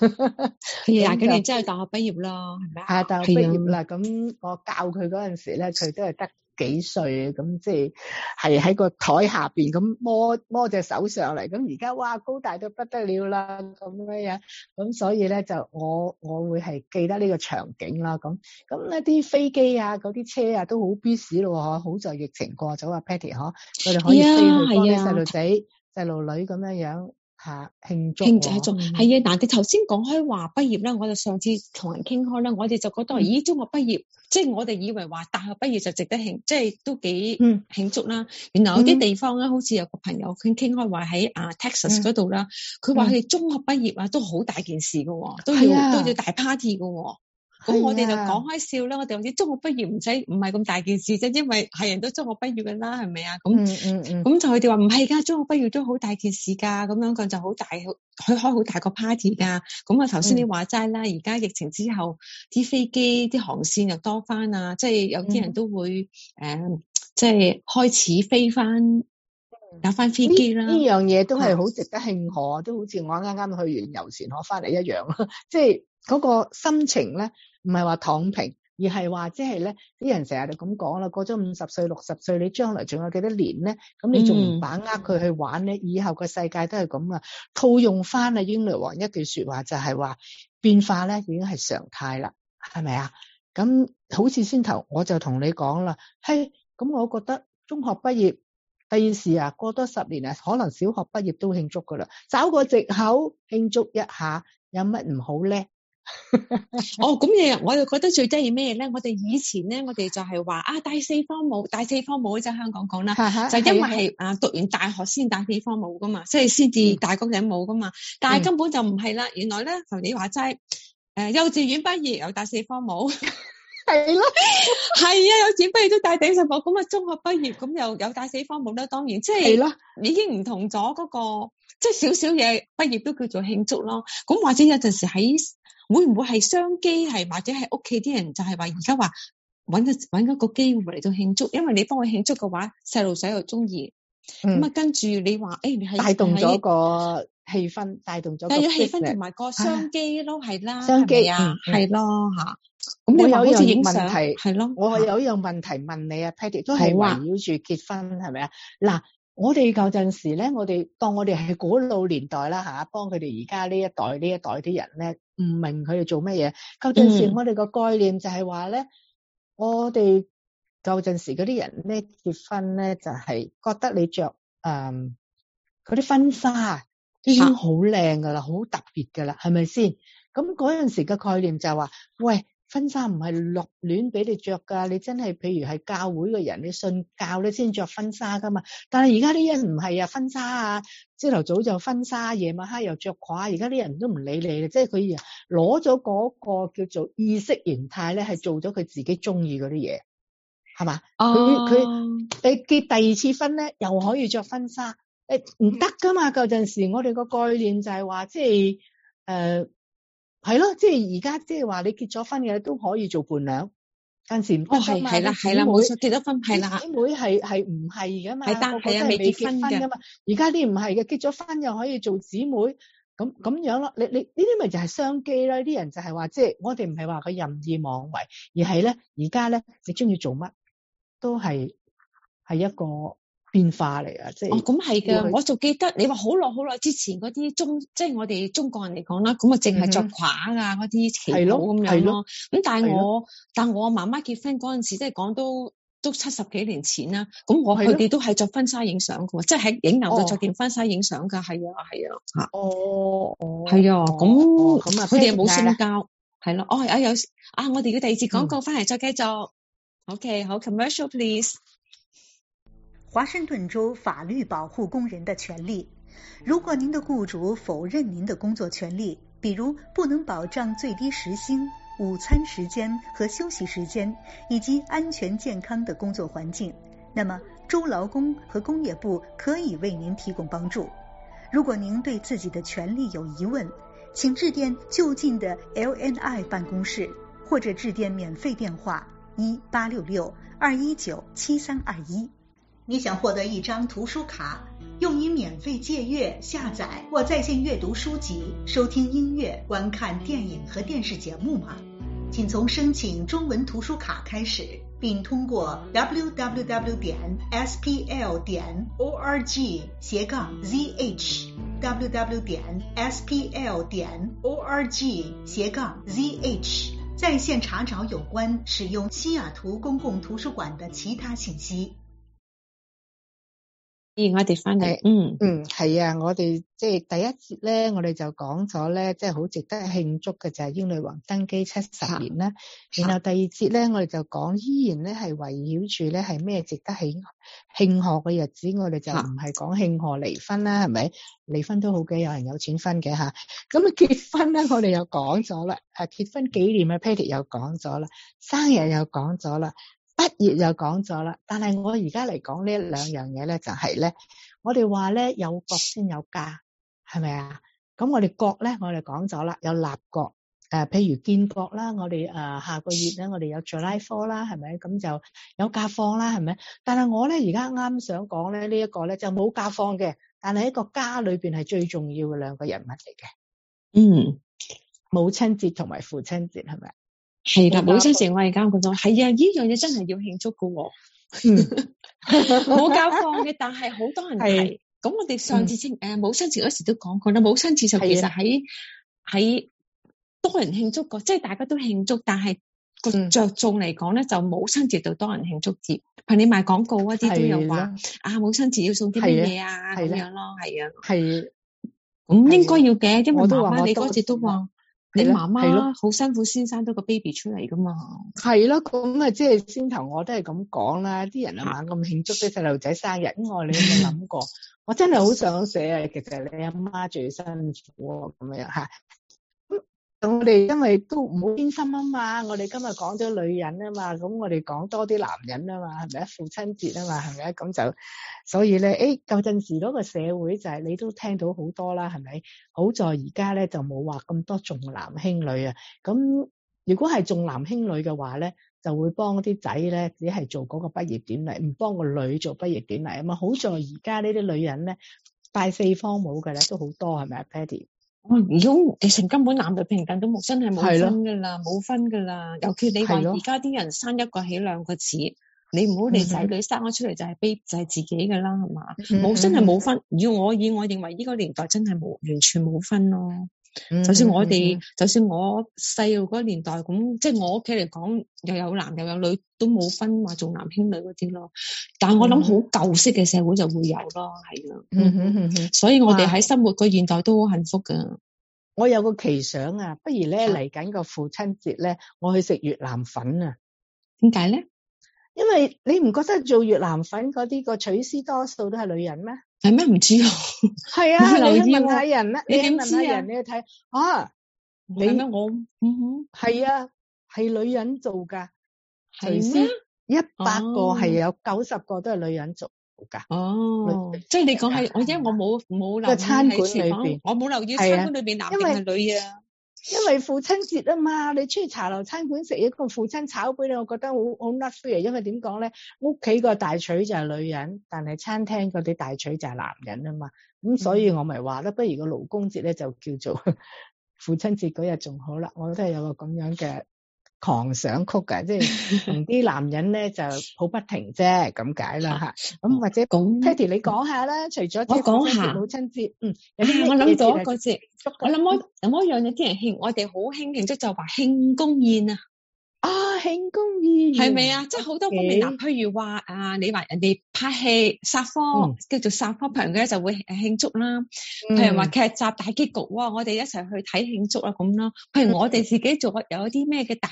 ，20幾年之後大學畢業啦，係咪啊？ 大學畢業啦，咁我教佢嗰陣時咧，佢都係得幾歲，咁即係喺個台下邊咁摸隻手上嚟，咁而家哇高大到不得了啦咁樣，咁所以咧就我會係記得呢個場景啦，咁呢啲飛機啊嗰啲車啊都好 busy 咯，好在疫情過咗啊 Patty 嗬，佢哋可以飛去幫啲細路仔細路女咁樣慶祝係啊！嗱，你頭先講開話畢業啦，我就上次同人傾開啦，我哋就覺得咦，中學畢業，即係我哋以為話大學畢業就值得慶，即係都幾慶祝啦。原來有啲地方咧，好似有個朋友傾開話喺Texas 嗰度啦，佢話佢哋中學畢業都好大件事噶，都要大 party 噶。咁我哋就講開笑啦，我哋好似中學畢業唔係咁大件事啫，因為係人都中學畢業噶啦，係咪啊？咁就佢哋話唔係噶，中學畢業都好大件事噶，咁樣佢就好大，佢開好大個 party 噶。咁啊，頭先你話齋啦，而家疫情之後，啲飛機啲航線又多翻啊，即係有啲人都會即係開始飛翻有翻飛機啦。 呢樣嘢都係好值得慶賀，都好似我啱啱去完遊船河翻嚟一樣咯。即係嗰個心情咧，唔係話躺平，而係話即係咧，啲人成日就咁講啦，過咗50歲、60歲，你將來仲有幾多年咧？咁你仲唔把握佢去玩咧？以後個世界都係咁啊！套用翻啊英女王一句說話就係話，變化咧已經係常態啦，係咪啊？咁好似先頭我就同你講啦，咁我覺得中學畢業第二時啊，過多10年啊，可能小學畢業都慶祝噶啦，找個藉口慶祝一下，有乜唔好咧？ 咁我又覺得最得意咩咧？我哋以前咧，我哋就係話大四科冇即係香港講啦，就因為係讀完大學先戴四科冇噶嘛，即係先至戴嗰頂帽噶嘛。但係根本就唔係啦，原來咧同你話齋，幼稚園畢業又戴四科帽， 係咯， 係啊，幼稚園畢業都戴頂帽，咁啊中學畢業咁又有戴四科帽啦。當然即係已經唔同咗嗰個，即係少少嘢畢業都叫做慶祝咯。咁或者有陣時喺會唔會係商機係或者係屋企啲人就係話而家話搵一個機會嚟到慶祝，因為你幫佢慶祝嘅話，細路仔又中意，咁跟住你話你係帶動咗個氣氛，帶動咗個氣氛同埋個商機咯，係啦， 商機係咯吓。咁我你話好似有一樣問題係咯， 我有一樣問題問你啊 Patty 都係圍繞住結婚係咪啊？嗱，我哋舊陣時咧，我哋當我哋係古老年代啦吓，幫佢哋而家呢一代啲人咧，唔明佢哋做乜嘢。舊陣時我哋個概念就係話咧，我哋舊陣時嗰啲人咧結婚咧就係覺得你着嗰啲婚紗已經好靚噶啦，好特別噶啦，係咪先？咁嗰陣時嘅概念就係話，喂，婚紗唔係落亂俾你着噶，你真係譬如係教會嘅人，你信教你先着婚紗噶嘛。但係而家啲人唔係啊，婚紗啊，朝頭早就婚紗，夜晚黑又着褂，而家啲人都唔理你嘅，即係佢攞咗嗰個叫做意識形態咧，係做咗佢自己中意嗰啲嘢，係嘛？佢你結第二次婚咧，又可以着婚紗，唔得噶嘛。舊陣時我哋個概念就係話，即係係咯，即係而家即係話你結咗婚嘅都可以做伴娘，陣時唔得噶嘛。係啦， 冇錯，結咗婚係啦。 姊妹係唔係噶嘛？ 係啊，未結婚噶嘛。而家啲唔係嘅，結咗婚又可以做姊妹，咁樣咯。你呢啲咪就係商機啦？啲人就係話，即係我哋唔係話佢任意妄為，而係咧而家咧你中意做乜都係一個變化嚟啊！即係咁係嘅，我就記得你話好耐之前嗰啲即係我哋中國人嚟講啦，咁啊淨係着褂啊嗰啲旗袍咁樣咯。咁但係我媽媽結婚嗰陣時，即係講都70幾年前啦。咁佢哋都係着婚紗影相嘅，即係喺影樓度着件婚紗影相㗎。係啊嚇。係啊，咁佢哋冇性交，係咯。有我哋嘅第二節廣告翻嚟再繼續。OK， 好 ，commercial please。 华盛顿州法律保护工人的权利。如果您的雇主否认您的工作权利，比如不能保障最低时薪、午餐时间和休息时间，以及安全健康的工作环境，那么州劳工和工业部可以为您提供帮助。如果您对自己的权利有疑问，请致电就近的 LNI 办公室，或者致电免费电话1866-219-7321。你想获得一张图书卡，用于免费借阅、下载或在线阅读书籍、收听音乐、观看电影和电视节目吗？请从申请中文图书卡开始，并通过 www.spl.org/zh www.spl.org/zh 在线查找有关使用西雅图公共圖書館的其他信息。 我哋翻嚟， 係啊，我哋即係第一節咧，我哋就講咗咧，即係好值得慶祝嘅就係英女王登基70年啦。然後第二節咧，我哋就講依然咧係圍繞住咧係咩值得慶賀嘅日子，我哋就唔係講慶賀離婚啦，係咪？離婚都好嘅，有人有錢分嘅吓。咁結婚咧，我哋又講咗啦，結婚紀念啊 Patty 又講咗啦，生日又講咗啦。畢業又講咗啦，但係我而家嚟講呢兩樣嘢咧，就係咧，我哋話咧有國先有家，係咪啊？咁我哋國咧，我哋講咗啦，有立國， 譬如建國啦，我哋下個月咧，我哋有 July 4啦，係咪？咁就有假放啦，係咪？但係我咧而家啱想講咧，呢一個咧就冇假放嘅，但係一個家裏邊係最重要嘅兩個人物嚟嘅。母親節同埋父親節係咪？ 係啦，母親節我而家講咗，係啊，呢樣嘢真係要慶祝㗎喎。冇假放嘅，但係好多人提。咁我哋上次母親節嗰時都講過啦，母親節就其實喺多人慶祝過，即係大家都慶祝，但係個着重嚟講咧，就母親節就多人慶祝節。譬如你賣廣告嗰啲都有話母親節要送啲乜嘢啊咁樣咯，係啊，係咁應該要嘅，因為媽媽你嗰節都話你媽媽好辛苦先生到個 baby 出嚟噶嘛。 係咯，咁啊即係先頭我都係咁講啦，啲人猛咁慶祝啲細路仔生日，咁我你有冇諗過？我真係好想寫啊，其實你阿媽最辛苦咁樣吓。我哋因為都唔好偏心啊嘛，我哋今日講咗女人啊嘛，咁我哋講多啲男人啊嘛，係咪啊？父親節啊嘛，係咪啊？咁就所以咧，舊陣時嗰個社會就係你都聽到好多啦，係咪？好在而家咧就冇話咁多重男輕女啊。咁如果係重男輕女嘅話咧，就會幫啲仔咧只係做嗰個畢業典禮，唔幫個女做畢業典禮啊嘛。好在而家呢啲女人咧拜四方帽嘅咧都好多，係咪啊 Patty？ 如果其實根本男女平等都冇，真係冇分噶啦，冇分噶啦。尤其你話而家啲人生一個起兩個止，你唔好你仔女生咗出嚟就係就係自己噶啦，係嘛？冇真係冇分。以我認為呢個年代真係完全冇分咯。就算我細路嗰個年代咁，即係我屋企嚟講，又有男又有女，都冇分話重男輕女嗰啲咯。但係我諗好舊式嘅社會就會有咯，係啊。所以我哋喺生活個現代都好幸福噶。 我有個奇想啊，不如咧嚟緊個父親節咧，我去食越南粉啊。 點解咧？ 因為你唔覺得做越南粉嗰啲個取師多數都係女人咩？ 係咩？唔知啊。係啊，你去問下人啦， 你點知啊？ 你去睇啊？你咩？我係啊，係女人做噶。 係咩 ？100個係有90個都係女人做噶。 哦，即係你講係，因為我冇留意餐館裏邊， 我冇留意餐館裏邊男定係女啊。 因為父親節啊嘛，你出去茶樓餐館食一個父親炒俾你，我覺得好 not fair。因為點講咧，屋企個大廚就係女人，但係餐廳嗰啲大廚就係男人啊嘛。咁所以我咪話咧，不如個勞工節咧就叫做父親節嗰日仲好啦。我都係有個咁樣嘅狂想曲嘅，即係同啲男人咧就抱不停啫，咁解啦吓。咁或者Patty 你講下啦，除咗我講下母親節， 我諗到一個節，我諗我有一樣有啲人慶，我哋好興慶祝就話慶功宴啊。 慶功宴係咪啊？即係好多方面嗱，譬如話你話人哋拍戲殺科，叫做殺科朋嘅就會慶祝啦。譬如話劇集大結局，哇！我哋一齊去睇慶祝啦咁咯。譬如我哋自己做有啲咩嘅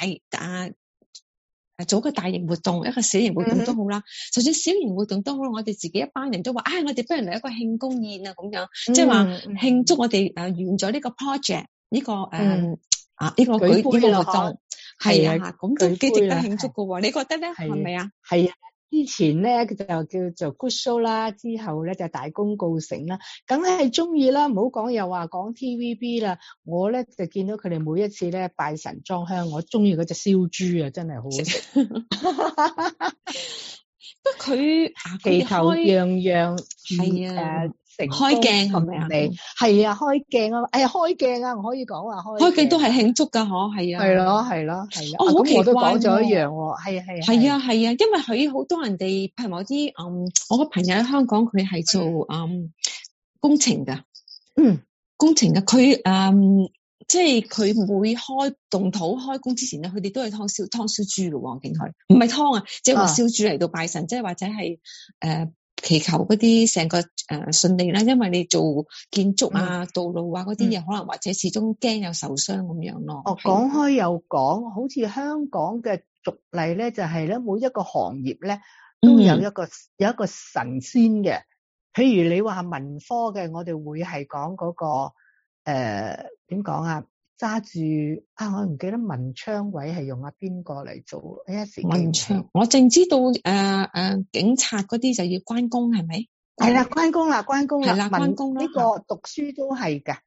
做個大型活動，一個小型活動都好啦。就算小型活動都好，我哋自己一班人都話，我哋不如嚟一個慶功宴啊咁樣，即係話慶祝我哋完咗呢個 project 呢個呢個活動。係啊，咁都幾值得慶祝噶喎，你覺得咧？係咪啊？ 係啊，之前咧就叫做 good show 啦，之後咧就大功告成啦，梗係中意啦，唔好講又話講 TVB 啦，我咧就見到佢哋每一次咧拜神裝香，我中意嗰隻燒豬啊，真係好好食。 不過佢地頭樣樣係啊。 開鏡係咪啊？ 係啊，開鏡啊！開鏡啊，唔可以講話開鏡都係慶祝噶，嗬，係啊， 係咯。 好奇怪， 我都講咗一樣喎， 係啊，因為佢好多人哋，譬如某啲我個朋友喺香港，佢係做工程噶，工程噶，佢即係佢每開動土開工之前咧，佢哋都係湯燒豬咯，我見佢唔係湯啊，即係話燒豬嚟到拜神，即係或者係祈求嗰啲成個順利啦，因為你做建築啊、道路啊嗰啲嘢，可能或者始終驚有受傷咁樣咯。 講開又講，好似香港嘅俗例咧，就係咧每一個行業咧都有一個神仙嘅。譬如你話文科嘅，我哋會係講嗰個點講啊？揸住我唔記得文昌位係用邊個嚟做？ 文昌，我淨知道警察嗰啲就要關公係咪？ 係啦，關公啦， 係啦，關公啦。 呢個讀書都係噶，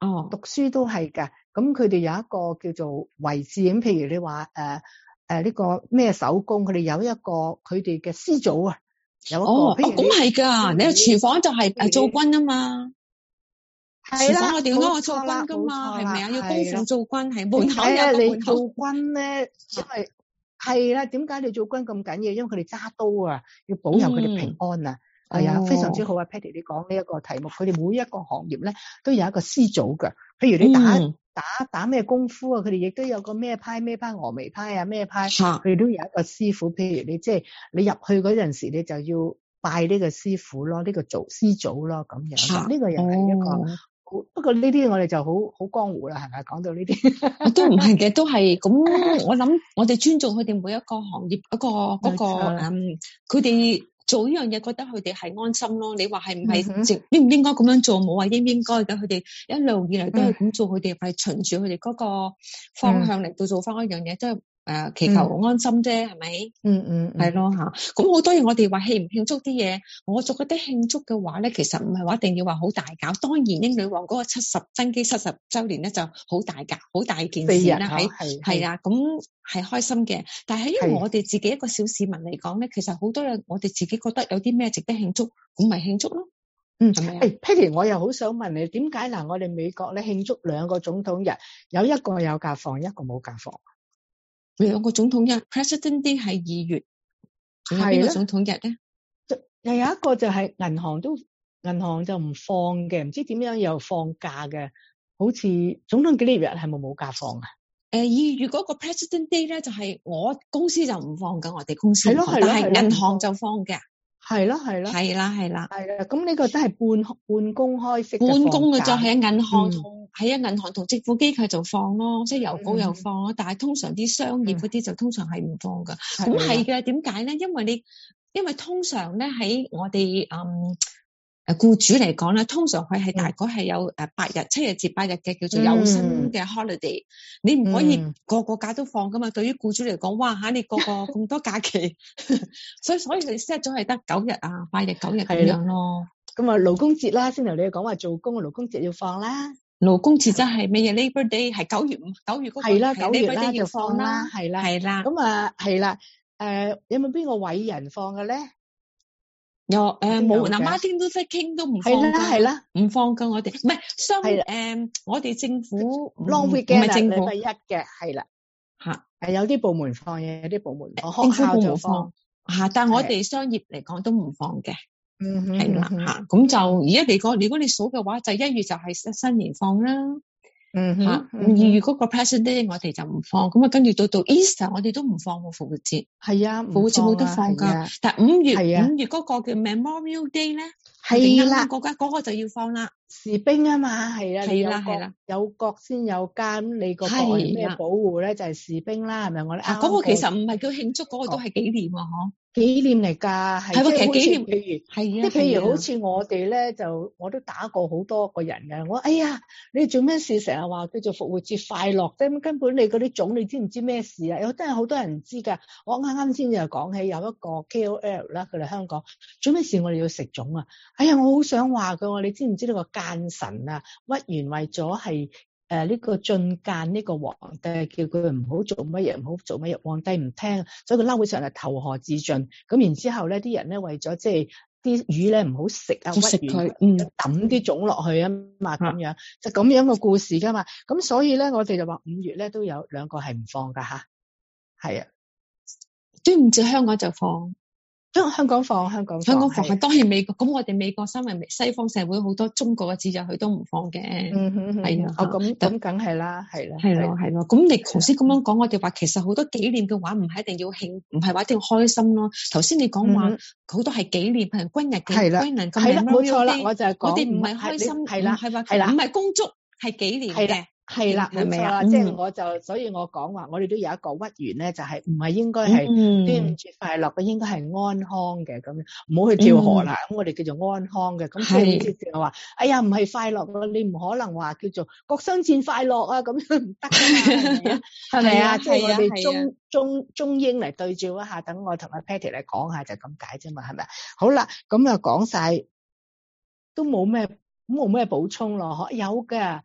哦， 讀書都係㗎。咁佢哋有一個叫做位置，咁譬如你話呢個咩手工，佢哋有一個佢哋嘅師祖啊，有一個。 咁係㗎，你廚房就係做軍啊嘛。廚房我哋要做軍㗎嘛，係咪啊？要供奉做軍，係門口有個你做軍咧，因為係啦，點解你做軍咁緊要？因為佢哋揸刀啊，要保佑佢哋平安啊。係啊，非常之好啊 ，Patty， 你講呢一個題目，佢哋每一個行業咧都有一個師祖㗎。譬如你打咩功夫啊，佢哋亦都有個咩派峨眉派啊，咩派，佢哋都有一個師傅。譬如你即係你入去嗰陣時，你就要拜呢個師傅咯，呢個做師祖咯，咁樣。呢個又係一個。不過呢啲我哋就好江湖啦，係咪？講到呢啲都唔係嘅，都係咁。我諗我哋尊重佢哋每一個行業嗰個佢哋做呢樣嘢，覺得佢哋係安心咯。你話係唔係應唔應該咁樣做？冇話應唔應該嘅，佢哋一路以嚟都係咁做，佢哋係循住佢哋嗰個方向嚟到做翻一樣嘢，都係祈求安心啫，係咪？係咯吓。咁好多嘢我哋話慶唔慶祝啲嘢，我就覺得慶祝嘅話咧，其實唔係話一定要話好大搞。當然英女王嗰個登基70週年咧就好大搞，好大件事啦，係啊，咁係開心嘅。但係因為我哋自己一個小市民嚟講咧，其實好多嘢我哋自己覺得有啲咩值得慶祝，咁咪慶祝咯。係咪啊 ？Patty， 我又好想問你，點解嗱？我哋美國咧慶祝2個總統日，有一個有假放，一個冇假放。 2個總統日 ，President Day 係2月，仲有邊個總統日咧？ 又有一個就係銀行就唔放嘅，唔知點樣又放假嘅，好似總統紀念日係冇假放啊 ？2月嗰個 President Day 咧，就係我公司就唔放噶，我哋公司唔放，但係銀行就放嘅。係啦。 咁呢個都係半公開式嘅半公嘅，就係銀行同政府機構就放咯，即係郵稿又放咯。但係通常啲商業嗰啲就通常係唔放噶。咁係嘅，點解咧？因為通常咧喺我哋僱主嚟講咧，通常佢係大概係有8日7日至8日嘅叫做有薪嘅 holiday，你唔可以個個假都放噶嘛。對於僱主嚟講，哇吓，你個個咁多假期，所以佢 set 咗係得9日啊，8日9日咁樣咯。 咁啊，勞工節啦，先頭你講話做工，勞工節要放啦。 勞工節真係咩嘢 Labor Day 係9月嗰個係啦，9月啦要放啦， 係啦。咁啊係啦，有冇邊個偉人放嘅咧？ 有冇嗱 Martin Luther King 都唔放㗎， 係啦， 唔放㗎。我哋唔係我哋政府 Long Weekend 唔係政府禮拜一嘅，係啦嚇，有啲部門放嘅，有啲部門放， 政府部門放嚇，但係我哋商業嚟講都唔放嘅，係啦嚇。咁就而家嚟講，如果你數嘅話，就1月就係新年放啦。2月嗰個 President Day 我哋就唔放，咁啊跟住到 Easter 我哋都唔放喎，復活節。 係啊， 復活節冇得放㗎。但係5月嗰個叫 Memorial Day 咧， 係啦， 嗰個就要放啦。 士兵啊嘛，係啦， 有國先有家，咁你個國係咩保護咧？就係士兵啦，係咪？我哋嗰個其實唔係叫慶祝，嗰個都係紀念啊，嗬。 紀念嚟㗎，係其實紀念， 譬如好似我哋咧，我都打過好多個人嘅。我哎呀，你做咩事成日話叫做復活節快樂啫？咁根本你嗰啲種你知唔知咩事啊？有真係好多人唔知㗎。我啱啱先就講起有一個 KOL 啦，佢哋香港做咩事我哋要食粽啊？哎呀，我好想話佢，你知唔知呢個奸臣啊？屈原為咗係呢個進諫呢個皇帝，叫佢唔好做乜嘢，唔好做乜嘢，皇帝唔聽，所以佢嬲起上嚟投河自盡。咁然之後咧，啲人咧為咗即係啲魚咧唔好食啊，屈原抌啲粽落去啊嘛，咁樣就咁樣個故事噶嘛。咁所以咧，我哋就話5月咧都有2個係唔放噶吓，係啊， 端午節香港就放。 香港放， 係當然美國，咁我哋美國身為西方社會好多中國嘅節日佢都唔放嘅，係啊， 咁梗係啦，係啦， 係咯，咁你頭先咁樣講，我哋話其實好多紀念嘅話唔係一定要慶，唔係話一定要開心咯。頭先你講話好多係紀念，係軍日嘅軍人咁樣， 冇錯啦，我就係講我哋唔係開心，係啦，係啦，唔係恭祝，係紀念嘅。 係啦，冇錯啦，即係所以我講話，我哋都有一個屈原咧，就係唔係應該係端午節快樂嘅，應該係安康嘅，咁唔好去跳河啦。咁我哋叫做安康嘅，咁即係好似就話，哎呀唔係快樂咯，你唔可能話叫做國殤節快樂啊，咁樣唔得㗎嘛，係咪啊？即係我哋中英嚟對照一下，等我同阿 Patty 嚟講下就咁解啫嘛，係咪？好啦，咁啊講晒都冇咩補充咯，有㗎。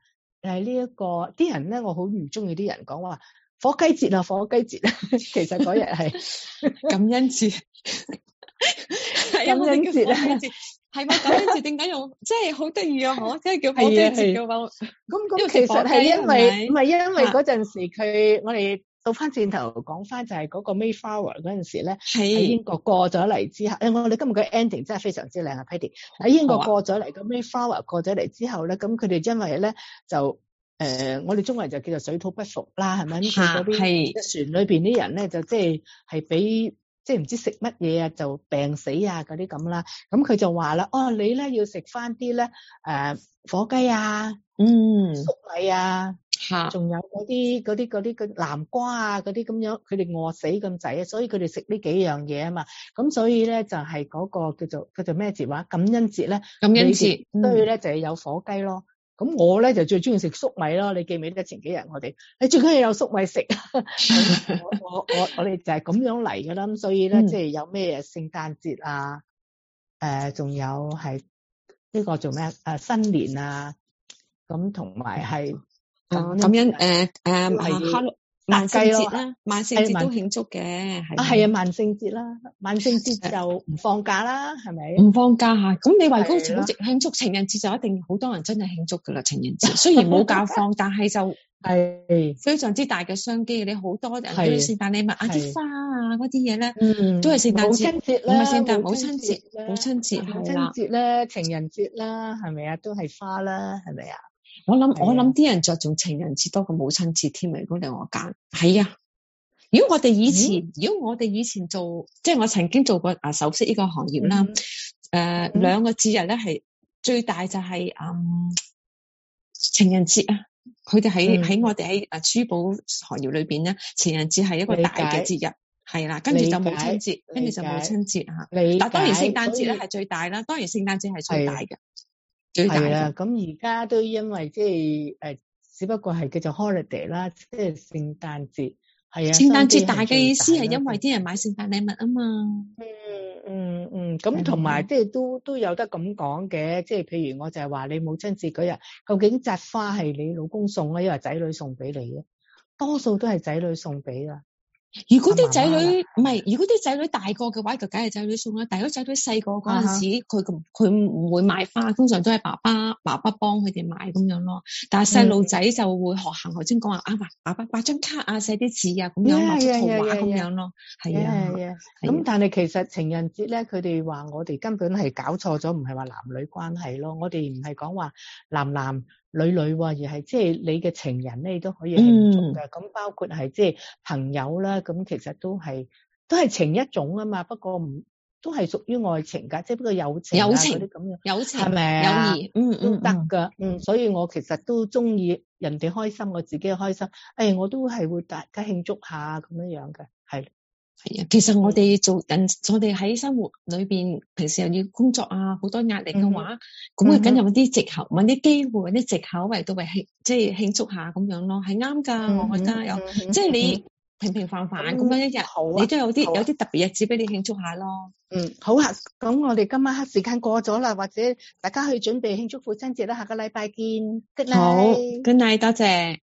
係呢一個啲人咧，我好唔中意啲人講話火雞節啊，火雞節啊，其實嗰日係感恩節， 感恩節啊。 係咪感恩節？點解用？即係好得意啊！我即係叫火雞節嘅話， 咁其實係因為唔係因為嗰陣時我哋倒翻轉頭講翻就係嗰個 Mayflower 嗰陣時咧，喺英國過咗嚟之後，我哋今日嘅 ending 真係非常之靚啊 Patty 喺英國過咗嚟，個 Mayflower 過咗嚟之後咧，咁佢哋因為咧就我哋中國人就叫做水土不服啦，係咪？嗰啲船裏邊啲人咧就即係俾。即係唔知食乜嘢啊，就病死啊嗰啲咁啦。咁佢就話啦，你咧要食翻啲咧火雞啊，粟米啊，仲有嗰啲南瓜啊嗰啲咁樣，佢哋餓死咁滯啊，所以佢哋食呢幾樣嘢啊嘛。咁所以咧就係嗰個叫做咩節話？感恩節咧， 感恩節， 所以咧就係有火雞咯。咁我咧就最中意食粟米咯，你記唔記得前幾日我哋？你最緊要有粟米食，我哋就係咁樣嚟噶啦。咁所以咧，即係有咩聖誕節啊，仲有係呢個做咩新年啊，咁同埋係咁樣萬聖節啦，萬聖節都慶祝嘅， 係啊，萬聖節啦，萬聖節就唔放假啦，係咪？ 唔放假嚇，咁你話高潮好似慶祝情人節就一定好多人真係慶祝噶啦，情人節雖然冇假放，但係就係非常之大嘅商機，你好多人對聖誕禮物啊、啲花啊嗰啲嘢咧，都係聖誕節，唔係聖誕母親節，母親節係啦， 節咧、情人節啦，係咪啊？都係花啦，係咪啊？ 我諗啲人着重情人節多過母親節添啊！如果你我揀，係啊。如果我哋以前做，即係我曾經做過首飾呢個行業啦。兩個節日咧係最大就係情人節啊！佢哋喺我哋喺珠寶行業裏邊咧，情人節係一個大嘅節日，係啦。跟住就母親節，但當然聖誕節咧係最大啦。當然聖誕節係最大嘅。係啦，咁而家都因為即係只不過係叫做 holiday 啦，即係聖誕節係啊。聖誕節大嘅意思係因為啲人買聖誕禮物啊嘛。咁同埋即係都有得咁講嘅，即係譬如我就係話你母親節嗰日，究竟扎花係你老公送啊，抑或仔女送俾你嘅？多數都係仔女送俾噶。如果啲仔女唔係，如果啲仔女大個嘅話，就梗係仔女送啦。但係如果仔女細個嗰陣時，佢唔會買花，通常都係爸爸幫佢哋買咁樣咯。但係細路仔就會學行頭先講話爸爸畫張卡啊，寫啲字啊，咁樣畫幅圖畫咁樣咯。係啊，咁但係其實情人節咧，佢哋話我哋根本係搞錯咗，唔係話男女關係咯。我哋唔係講話男女喎，而係即係你嘅情人咧，都可以慶祝嘅。咁包括係即係朋友啦，咁其實都係情一種啊嘛。不過都係屬於愛情㗎，即係不過友情嗰啲咁樣，友情係咪啊？友誼，都得㗎。所以我其實都中意人哋開心，我自己開心。我都係會大家慶祝下咁樣嘅，係。係啊，其實我哋做人，我哋喺生活裏邊，平時又要工作啊，好多壓力嘅話，咁佢梗有啲藉口，揾啲機會，揾啲藉口嚟到為即係慶祝下咁樣咯，係啱㗎。我覺得有，即係你平平凡凡咁樣一日，你都有啲特別日子俾你慶祝下咯。好啊，咁我哋今晚黑時間過咗啦，或者大家去準備慶祝父親節啦，下個禮拜見。Good night，Good night，多謝。